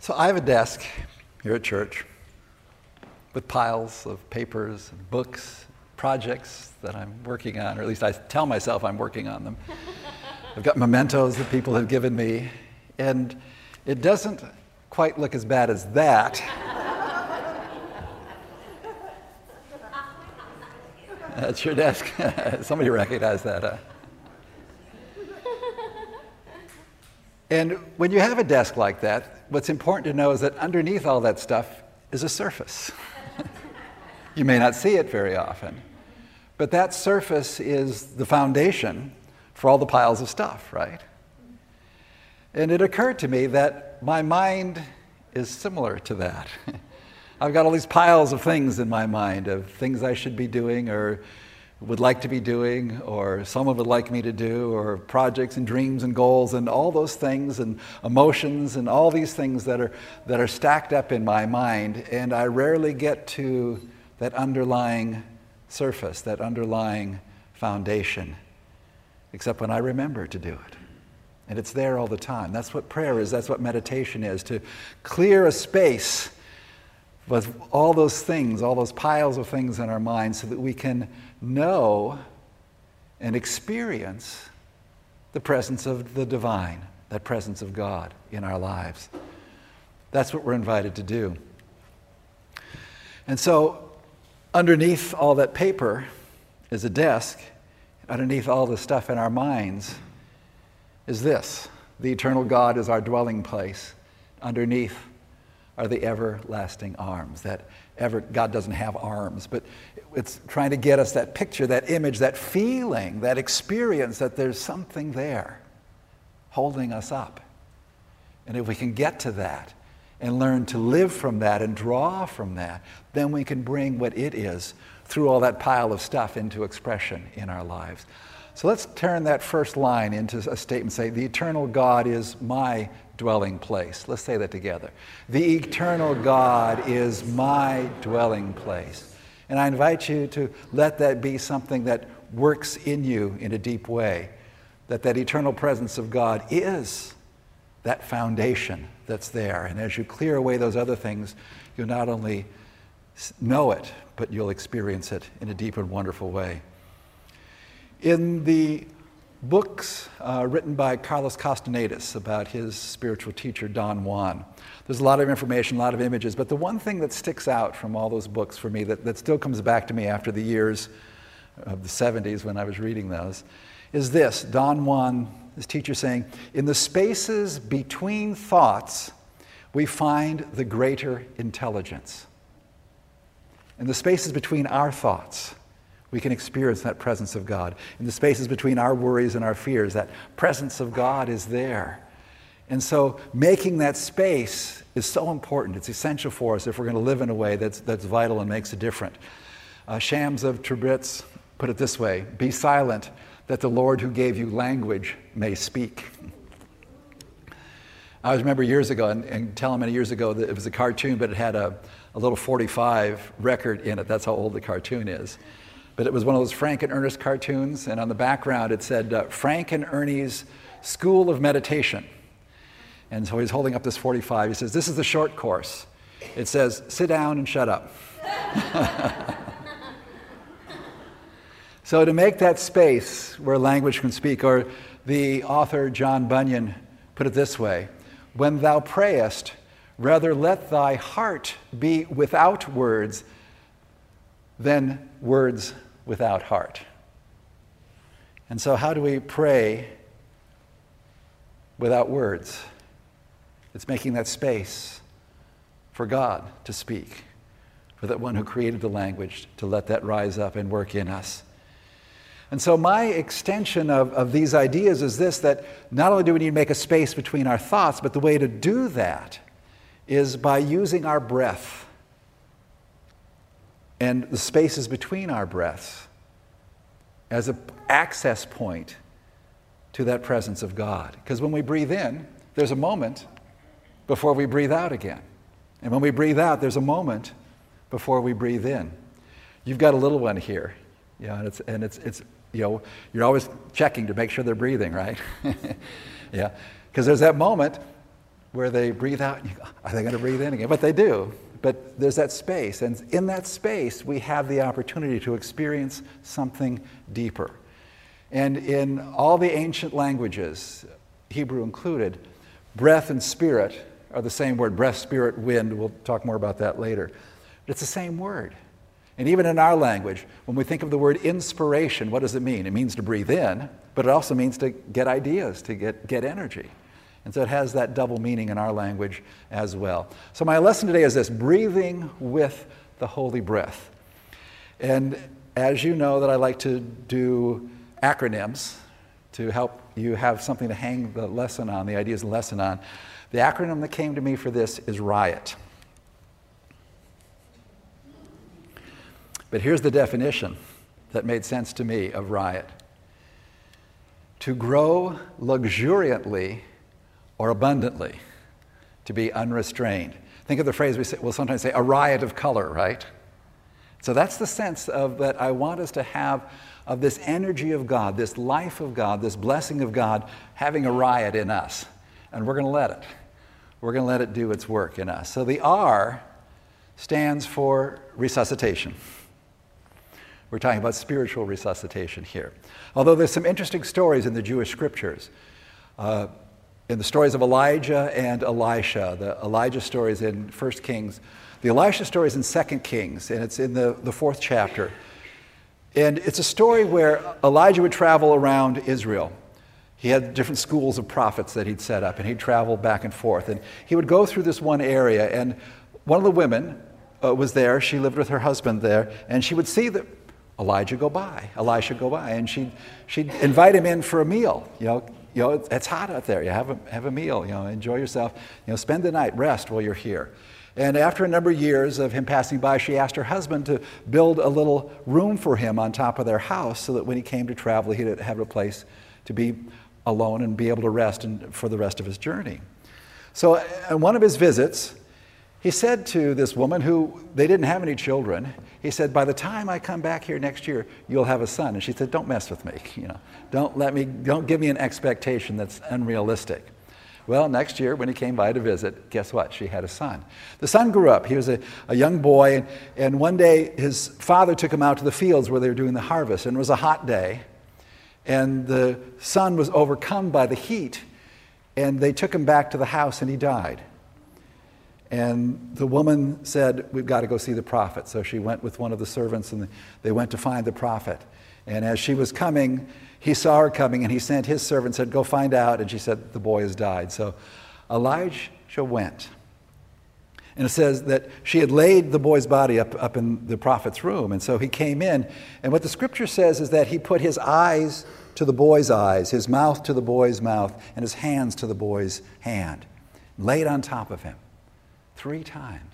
So I have a desk here at church with piles of papers and books, projects that I'm working on, or at least I tell myself I'm working on them. I've got mementos that people have given me, and it doesn't quite look as bad as that. That's your desk. Somebody recognized that, huh? And when you have a desk like that, what's important to know is that underneath all that stuff is a surface. You may not see it very often, but that surface is the foundation for all the piles of stuff, right? And it occurred to me that my mind is similar to that. I've got all these piles of things in my mind, of things I should be doing or would like to be doing, or someone would like me to do, or projects and dreams and goals and all those things and emotions and all these things that are stacked up in my mind, and I rarely get to that underlying surface, that underlying foundation, except when I remember to do it. And it's there all the time. That's what prayer is, that's what meditation is, to clear a space with all those things, all those piles of things in our minds, so that we can know and experience the presence of the divine, that presence of God in our lives. That's what we're invited to do. And so, underneath all that paper is a desk. Underneath all the stuff in our minds is this: the eternal God is our dwelling place. Underneath are the everlasting arms. God doesn't have arms, but it's trying to get us that picture, that image, that feeling, that experience that there's something there holding us up. And if we can get to that and learn to live from that and draw from that, then we can bring what it is through all that pile of stuff into expression in our lives. So let's turn that first line into a statement, say, the eternal God is my dwelling place. Let's say that together. The eternal God is my dwelling place. And I invite you to let that be something that works in you in a deep way, that eternal presence of God is that foundation that's there. And as you clear away those other things, you'll not only know it, but you'll experience it in a deep and wonderful way. In the books written by Carlos Castanedas about his spiritual teacher, Don Juan, there's a lot of information, a lot of images, but the one thing that sticks out from all those books for me that still comes back to me after the years of the 70s when I was reading those is this: Don Juan, his teacher, saying, in the spaces between thoughts, we find the greater intelligence. In the spaces between our thoughts, we can experience that presence of God. In the spaces between our worries and our fears, that presence of God is there. And so making that space is so important. It's essential for us if we're going to live in a way that's vital and makes a difference. Shams of Trebitz put it this way: be silent, that the Lord who gave you language may speak. I remember years ago, and telling many years ago, that it was a cartoon, but it had a little 45 record in it. That's how old the cartoon is. But it was one of those Frank and Ernest cartoons, and on the background it said, Frank and Ernie's School of Meditation. And so he's holding up this 45. He says, this is the short course. It says, sit down and shut up. So to make that space where language can speak, or the author John Bunyan put it this way: when thou prayest, rather let thy heart be without words than words without heart. And so how do we pray without words? It's making that space for God to speak, for that one who created the language to let that rise up and work in us. And so my extension of these ideas is this: that not only do we need to make a space between our thoughts, but the way to do that is by using our breath and the spaces between our breaths as an access point to that presence of God. Because when we breathe in, there's a moment before we breathe out again. And when we breathe out, there's a moment before we breathe in. You've got a little one here, and it's you're always checking to make sure they're breathing, right? Yeah, because there's that moment where they breathe out and you go, are they going to breathe in again? But they do. But there's that space. And in that space, we have the opportunity to experience something deeper. And in all the ancient languages, Hebrew included, breath and spirit are the same word. Breath, spirit, wind. We'll talk more about that later. But it's the same word. And even in our language, when we think of the word inspiration, what does it mean? It means to breathe in, but it also means to get ideas, to get energy. And so it has that double meaning in our language as well. So my lesson today is this: breathing with the holy breath. And as you know that I like to do acronyms to help you have something to hang the lesson on, the ideas of the lesson on. The acronym that came to me for this is RIOT. But here's the definition that made sense to me of riot: to grow luxuriantly or abundantly, to be unrestrained. Think of the phrase we'll sometimes say, a riot of color, right? So that's the sense of that I want us to have of this energy of God, this life of God, this blessing of God having a riot in us. And we're going to let it. We're going to let it do its work in us. So the R stands for resuscitation. We're talking about spiritual resuscitation here. Although there's some interesting stories in the Jewish scriptures. In the stories of Elijah and Elisha, the Elijah story is in 1 Kings. The Elisha story is in 2 Kings, and it's in the 4th chapter. And it's a story where Elijah would travel around Israel. He had different schools of prophets that he'd set up, and he'd travel back and forth. And he would go through this one area, and one of the women was there. She lived with her husband there, and she would see that Elisha go by, and she'd invite him in for a meal. You know, it's hot out there. You have a meal. Enjoy yourself. Spend the night, rest while you're here. And after a number of years of him passing by, she asked her husband to build a little room for him on top of their house, so that when he came to travel, he'd have a place to be alone and be able to rest for the rest of his journey. So, on one of his visits, he said to this woman, who they didn't have any children, he said, by the time I come back here next year, you'll have a son. And she said, don't mess with me. Don't give me an expectation that's unrealistic. Well, next year when he came by to visit, guess what? She had a son. The son grew up. He was a young boy, and one day his father took him out to the fields where they were doing the harvest, and it was a hot day, and the son was overcome by the heat, and they took him back to the house, and he died. And the woman said, we've got to go see the prophet. So she went with one of the servants, and they went to find the prophet. And as she was coming, he saw her coming, and he sent his servant, said, go find out. And she said, the boy has died. So Elijah went. And it says that she had laid the boy's body up in the prophet's room. And so he came in. And what the scripture says is that he put his eyes to the boy's eyes, his mouth to the boy's mouth, and his hands to the boy's hand, laid on top of him 3 times.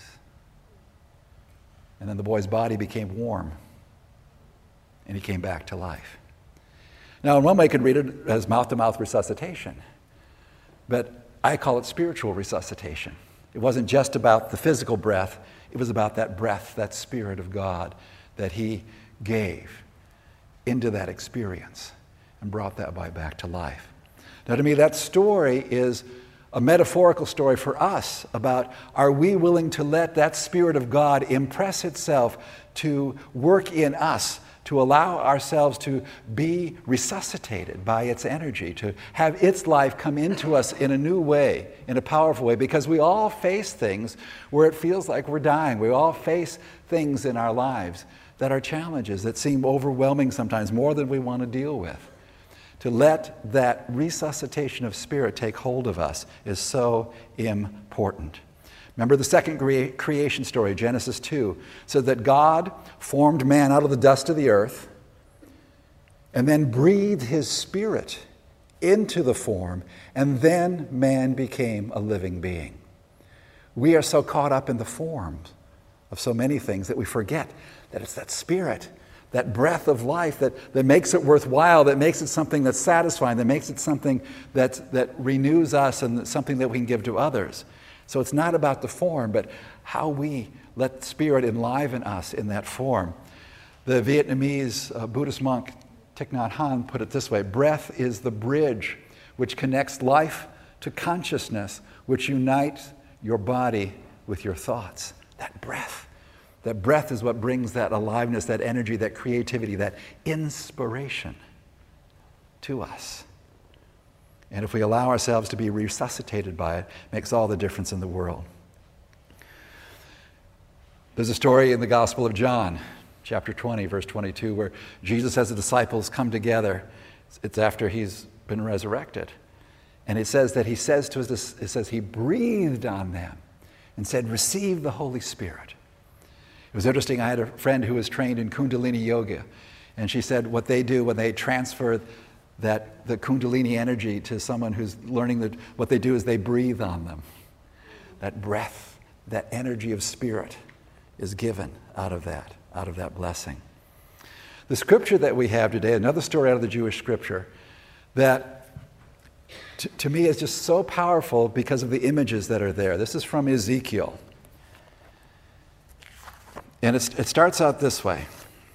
And then the boy's body became warm, and he came back to life. Now, in one way, you could read it as mouth-to-mouth resuscitation, but I call it spiritual resuscitation. It wasn't just about the physical breath, it was about that breath, that Spirit of God that he gave into that experience and brought that boy back to life. Now, to me, that story is a metaphorical story for us about, are we willing to let that Spirit of God impress itself to work in us, to allow ourselves to be resuscitated by its energy, to have its life come into us in a new way, in a powerful way, because we all face things where it feels like we're dying. We all face things in our lives that are challenges, that seem overwhelming sometimes, more than we want to deal with. To let that resuscitation of spirit take hold of us is so important. Remember the second creation story, Genesis 2, said that God formed man out of the dust of the earth and then breathed his spirit into the form, and then man became a living being. We are so caught up in the forms of so many things that we forget that it's that spirit, that breath of life that makes it worthwhile, that makes it something that's satisfying, that makes it something that renews us and something that we can give to others. So it's not about the form, but how we let Spirit enliven us in that form. The Vietnamese Buddhist monk Thich Nhat Hanh put it this way: breath is the bridge which connects life to consciousness, which unites your body with your thoughts. That breath. That breath is what brings that aliveness, that energy, that creativity, that inspiration to us. And if we allow ourselves to be resuscitated by it, it makes all the difference in the world. There's a story in the Gospel of John, chapter 20, verse 22, where Jesus has the disciples come together. It's after he's been resurrected. And it says that he breathed on them and said, receive the Holy Spirit. It was interesting. I had a friend who was trained in Kundalini Yoga, and she said what they do when they transfer the Kundalini energy to someone who's learning, what they do is they breathe on them. That breath, that energy of spirit is given out of that blessing. The scripture that we have today, another story out of the Jewish scripture, that to me is just so powerful because of the images that are there. This is from Ezekiel. And it starts out this way.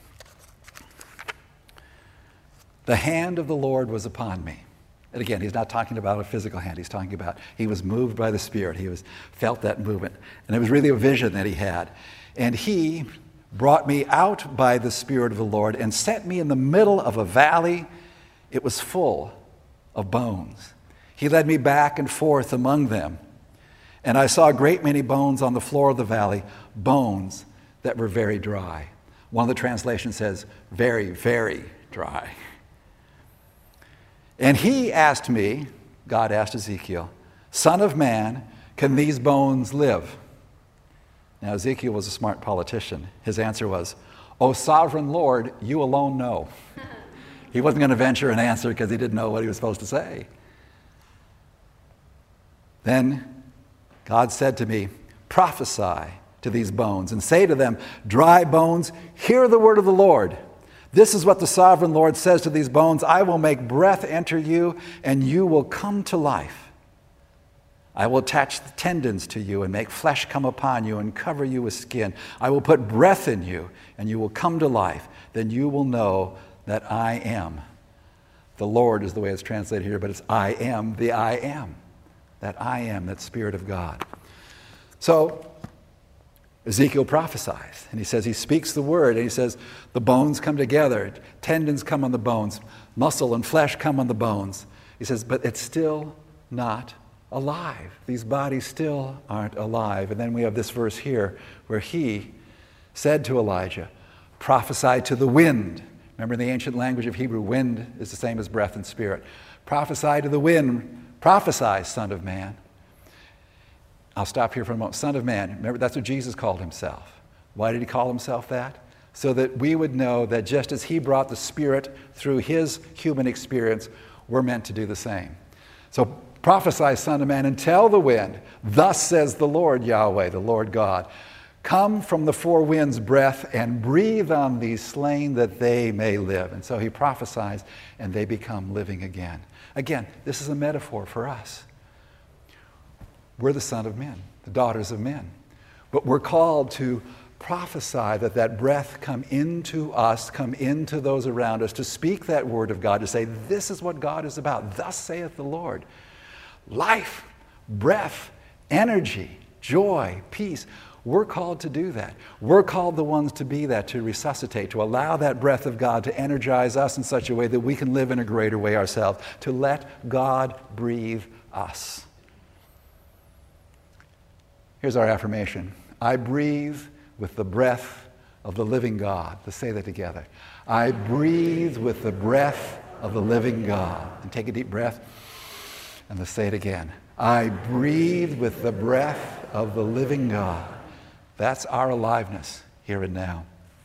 The hand of the Lord was upon me. And again, he's not talking about a physical hand. He's talking about he was moved by the Spirit. He felt that movement. And it was really a vision that he had. And he brought me out by the Spirit of the Lord and set me in the middle of a valley. It was full of bones. He led me back and forth among them. And I saw a great many bones on the floor of the valley, bones that were very dry. One of the translations says, very, very dry. And he asked me, God asked Ezekiel, Son of man, can these bones live? Now Ezekiel was a smart politician. His answer was, O sovereign Lord, you alone know. He wasn't going to venture an answer because he didn't know what he was supposed to say. Then God said to me, prophesy to these bones and say to them, dry bones, hear the word of the Lord. This is what the sovereign Lord says to these bones. I will make breath enter you, and you will come to life. I will attach the tendons to you and make flesh come upon you and cover you with skin. I will put breath in you, and you will come to life. Then you will know that I am. The Lord is the way it's translated here, but it's I am the I am. That I am, that Spirit of God. So Ezekiel prophesies, and he says he speaks the word, and he says the bones come together, tendons come on the bones, muscle and flesh come on the bones. He says, but it's still not alive. These bodies still aren't alive. And then we have this verse here where he said to Elijah, prophesy to the wind. Remember, in the ancient language of Hebrew, wind is the same as breath and spirit. Prophesy to the wind, prophesy, Son of Man. I'll stop here for a moment. Son of Man. Remember, that's what Jesus called himself. Why did he call himself that? So that we would know that just as he brought the Spirit through his human experience, we're meant to do the same. So prophesy, Son of Man, and tell the wind, thus says the Lord Yahweh, the Lord God, come from the four winds' breath and breathe on these slain that they may live. And so he prophesies, and they become living again. Again, this is a metaphor for us. We're the sons of men, the daughters of men. But we're called to prophesy that breath come into us, come into those around us, to speak that word of God, to say, this is what God is about. Thus saith the Lord. Life, breath, energy, joy, peace. We're called to do that. We're called the ones to be that, to resuscitate, to allow that breath of God to energize us in such a way that we can live in a greater way ourselves, to let God breathe us. Here's our affirmation. I breathe with the breath of the living God. Let's say that together. I breathe with the breath of the living God. And take a deep breath. And let's say it again. I breathe with the breath of the living God. That's our aliveness here and now.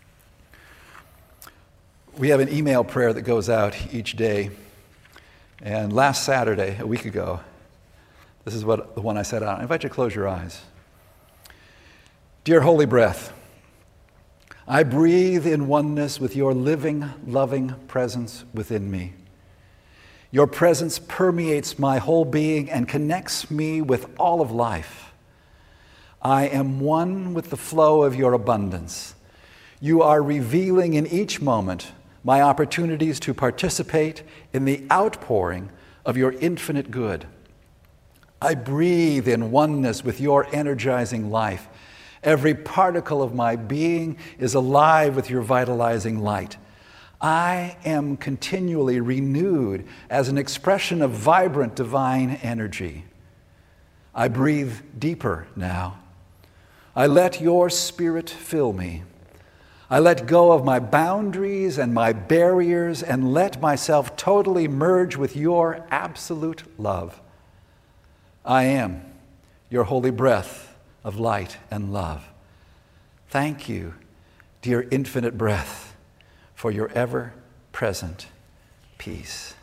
We have an email prayer that goes out each day. And last Saturday, a week ago, this is the one I set out. I invite you to close your eyes. Dear Holy Breath, I breathe in oneness with your living, loving presence within me. Your presence permeates my whole being and connects me with all of life. I am one with the flow of your abundance. You are revealing in each moment my opportunities to participate in the outpouring of your infinite good. I breathe in oneness with your energizing life. Every particle of my being is alive with your vitalizing light. I am continually renewed as an expression of vibrant divine energy. I breathe deeper now. I let your spirit fill me. I let go of my boundaries and my barriers and let myself totally merge with your absolute love. I am your holy breath of light and love. Thank you, dear infinite breath, for your ever-present peace.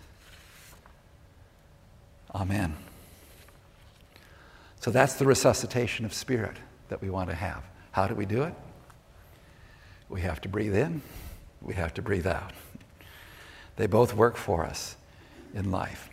Amen. So that's the resuscitation of spirit that we want to have. How do we do it? We have to breathe in, we have to breathe out. They both work for us in life.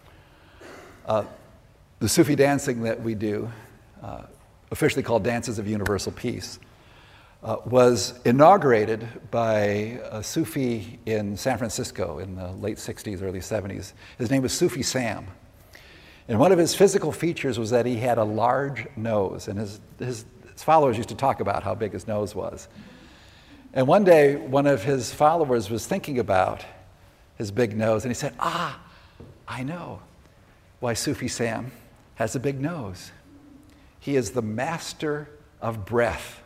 The Sufi dancing that we do, officially called Dances of Universal Peace, was inaugurated by a Sufi in San Francisco in the late 60s, early 70s. His name was Sufi Sam. And one of his physical features was that he had a large nose, and his followers used to talk about how big his nose was. And one day, one of his followers was thinking about his big nose, and he said, I know why Sufi Sam has a big nose. He is the master of breath.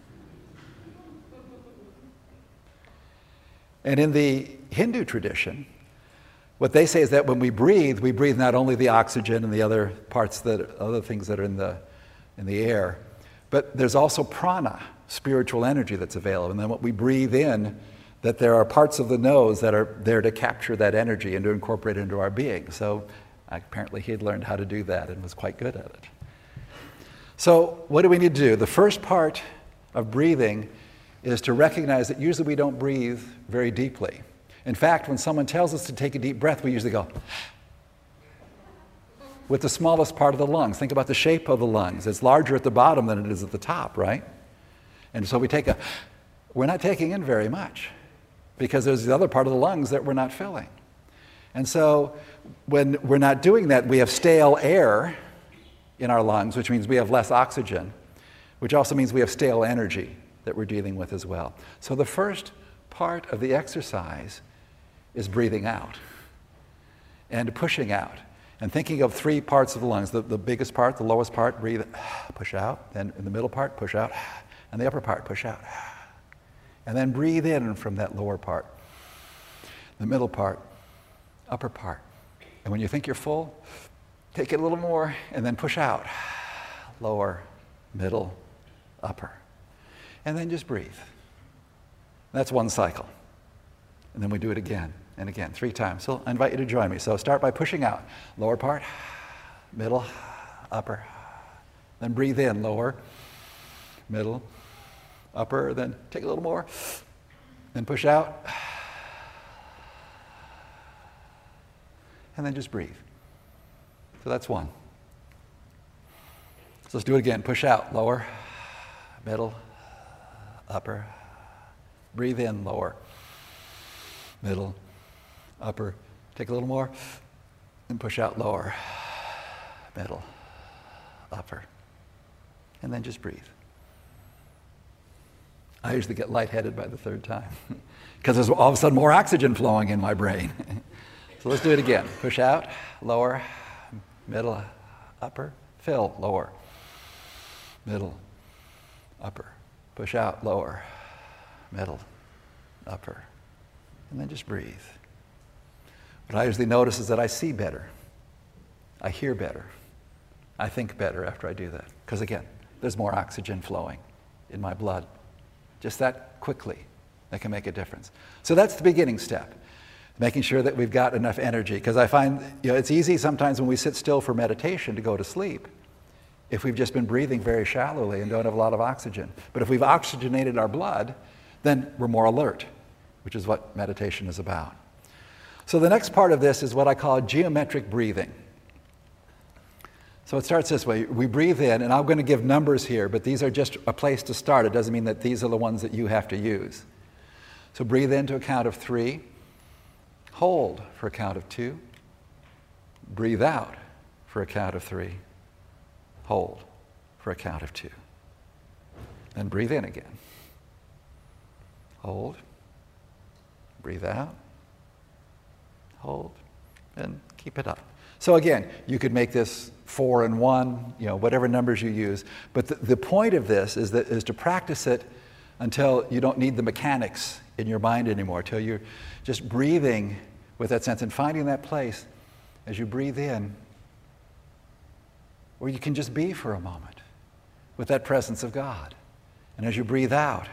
And in the Hindu tradition, what they say is that when we breathe not only the oxygen and the other things that are in the air, but there's also prana, spiritual energy that's available. And then what we breathe in, that there are parts of the nose that are there to capture that energy and to incorporate it into our being. So apparently he had learned how to do that and was quite good at it. So what do we need to do? The first part of breathing is to recognize that usually we don't breathe very deeply. In fact, when someone tells us to take a deep breath, we usually go with the smallest part of the lungs. Think about the shape of the lungs. It's larger at the bottom than it is at the top, right? And so we're not taking in very much because there's the other part of the lungs that we're not filling. And so when we're not doing that, we have stale air in our lungs, which means we have less oxygen, which also means we have stale energy that we're dealing with as well. So the first part of the exercise is breathing out and pushing out and thinking of three parts of the lungs. The biggest part, the lowest part, breathe, push out. Then in the middle part, push out. And the upper part, push out. And then breathe in from that lower part. The middle part, upper part. And when you think you're full, take it a little more and then push out. Lower, middle, upper. And then just breathe. That's one cycle. And then we do it again and again, 3 times. So I invite you to join me. So start by pushing out. Lower part, middle, upper. Then breathe in, lower, middle, upper. Then take a little more. Then push out. And then just breathe. So that's one. So let's do it again. Push out, lower, middle, upper. Breathe in, lower, middle, upper. Take a little more, and push out, lower, middle, upper. And then just breathe. I usually get lightheaded by the 3rd time because there's all of a sudden more oxygen flowing in my brain. So let's do it again. Push out, lower, middle, upper. Fill, lower, middle, upper. Push out, lower, middle, upper, and then just breathe. What I usually notice is that I see better, I hear better, I think better after I do that. Because again, there's more oxygen flowing in my blood. Just that quickly, that can make a difference. So that's the beginning step, making sure that we've got enough energy. Because I find it's easy sometimes when we sit still for meditation to go to sleep if we've just been breathing very shallowly and don't have a lot of oxygen. But if we've oxygenated our blood, then we're more alert, which is what meditation is about. So the next part of this is what I call geometric breathing. So it starts this way. We breathe in, and I'm going to give numbers here, but these are just a place to start. It doesn't mean that these are the ones that you have to use. So breathe in to a count of 3. Hold for a count of 2. Breathe out for a count of 3. Hold for a count of 2. Then breathe in again. Hold. Breathe out. Hold. And keep it up. So again, you could make this 4 and 1, whatever numbers you use. But the point of this is to practice it until you don't need the mechanics in your mind anymore, till you're just breathing with that sense and finding that place as you breathe in where you can just be for a moment with that presence of God. And as you breathe out,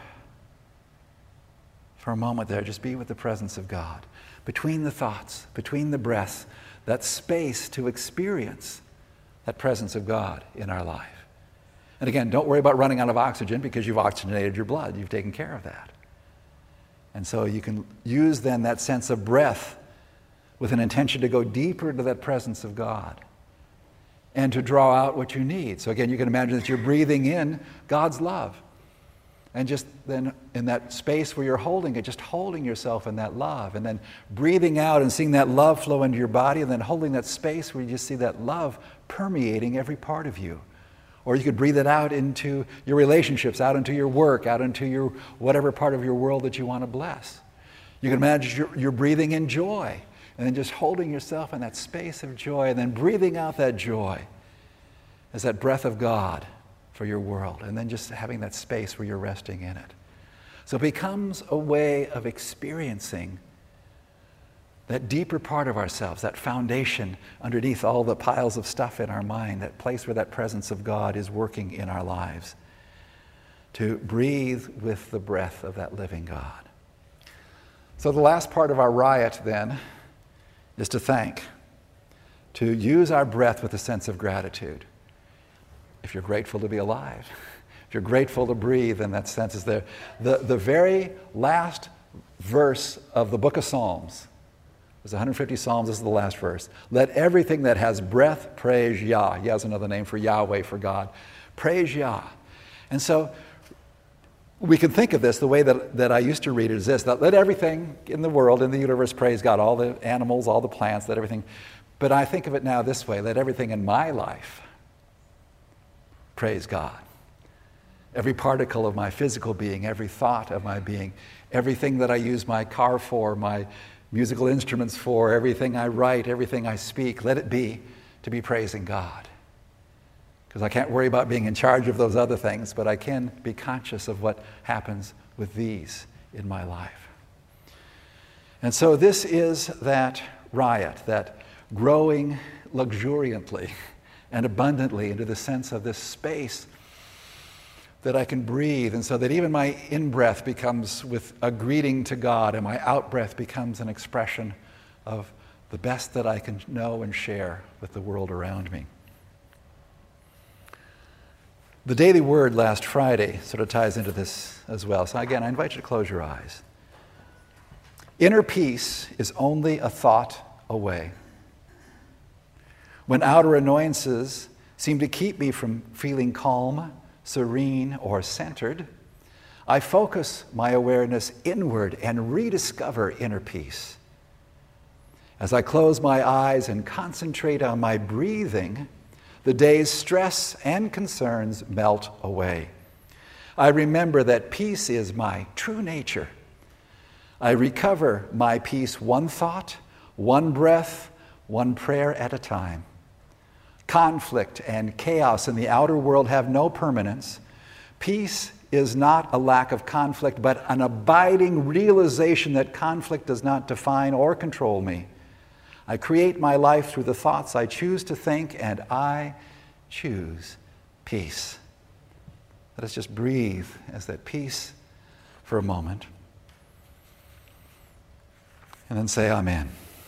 for a moment there, just be with the presence of God. Between the thoughts, between the breaths, that space to experience that presence of God in our life. And again, don't worry about running out of oxygen because you've oxygenated your blood. You've taken care of that. And so you can use then that sense of breath with an intention to go deeper into that presence of God and to draw out what you need. So again, you can imagine that you're breathing in God's love. And just then in that space where you're holding it, just holding yourself in that love. And then breathing out and seeing that love flow into your body, and then holding that space where you just see that love permeating every part of you. Or you could breathe it out into your relationships, out into your work, out into your whatever part of your world that you want to bless. You can imagine you're breathing in joy, and then just holding yourself in that space of joy, and then breathing out that joy as that breath of God for your world, and then just having that space where you're resting in it. So it becomes a way of experiencing that deeper part of ourselves, that foundation underneath all the piles of stuff in our mind, that place where that presence of God is working in our lives, to breathe with the breath of that living God. So the last part of our riot then is to thank, to use our breath with a sense of gratitude. If you're grateful to be alive, if you're grateful to breathe, then that sense is there. The very last verse of the book of Psalms, there's 150 Psalms, this is the last verse. Let everything that has breath praise Yah. Yah is another name for Yahweh, for God. Praise Yah. And so we can think of this, the way that I used to read it is this, that let everything in the world, in the universe, praise God. All the animals, all the plants, let everything. But I think of it now this way, let everything in my life praise God. Every particle of my physical being, every thought of my being, everything that I use my car for, my musical instruments for, everything I write, everything I speak, let it be to be praising God. Because I can't worry about being in charge of those other things, but I can be conscious of what happens with these in my life. And so this is that riot, that growing luxuriantly and abundantly into the sense of this space that I can breathe, and so that even my in-breath becomes with a greeting to God, and my out-breath becomes an expression of the best that I can know and share with the world around me. The Daily Word last Friday sort of ties into this as well. So again, I invite you to close your eyes. Inner peace is only a thought away. When outer annoyances seem to keep me from feeling calm, serene, or centered, I focus my awareness inward and rediscover inner peace. As I close my eyes and concentrate on my breathing, the day's stress and concerns melt away. I remember that peace is my true nature. I recover my peace one thought, one breath, one prayer at a time. Conflict and chaos in the outer world have no permanence. Peace is not a lack of conflict, but an abiding realization that conflict does not define or control me. I create my life through the thoughts I choose to think, and I choose peace. Let us just breathe as that peace for a moment, and then say Amen.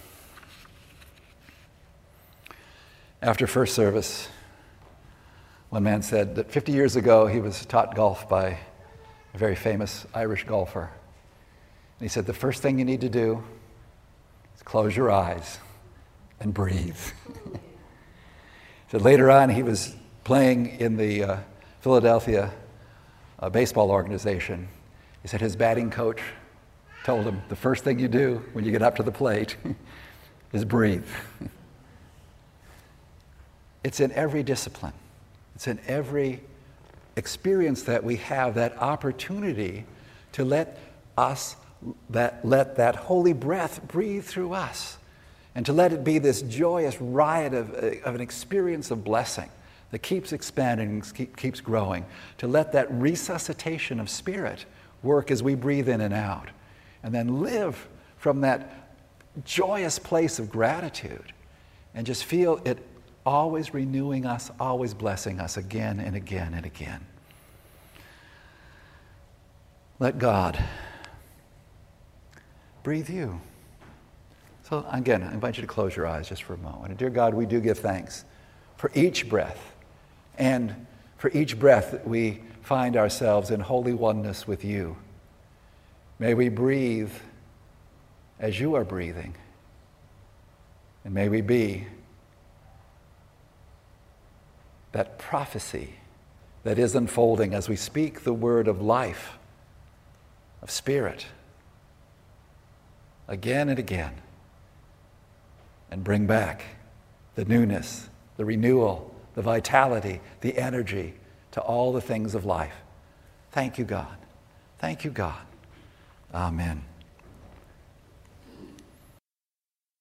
After first service, one man said that 50 years ago he was taught golf by a very famous Irish golfer. And he said, the first thing you need to do is close your eyes and breathe. He said later on he was playing in the Philadelphia baseball organization. He said his batting coach told him, the first thing you do when you get up to the plate is breathe. It's in every discipline. It's in every experience that we have that opportunity to let that holy breath breathe through us, and to let it be this joyous riot of an experience of blessing that keeps expanding, keeps growing, to let that resuscitation of spirit work as we breathe in and out, and then live from that joyous place of gratitude and just feel it always renewing us, always blessing us again and again and again. Let God breathe you. So again, I invite you to close your eyes just for a moment. And dear God, we do give thanks for each breath, and for each breath that we find ourselves in holy oneness with you. May we breathe as you are breathing, and may we be that prophecy that is unfolding as we speak the word of life, of spirit, again and again, and bring back the newness, the renewal, the vitality, the energy to all the things of life. Thank you, God. Thank you, God. Amen.